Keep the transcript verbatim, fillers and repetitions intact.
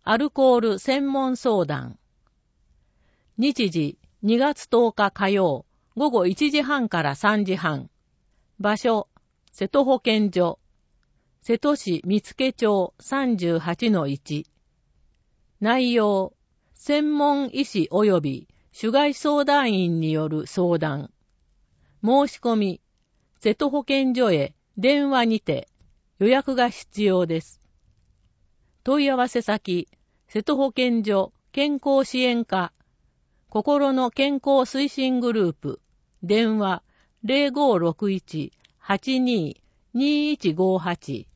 アルコール専門相談。日時にがつとおか火曜、午後いちじはんからさんじはん。場所、瀬戸保健所。瀬戸市見附町 さんじゅうはちのいち。内容、専門医師及び主害相談員による相談。申し込み、瀬戸保健所へ電話にて予約が必要です。問い合わせ先、瀬戸保健所健康支援課、心の健康推進グループ、電話 ゼロごろくいち はちにー にーいちごはち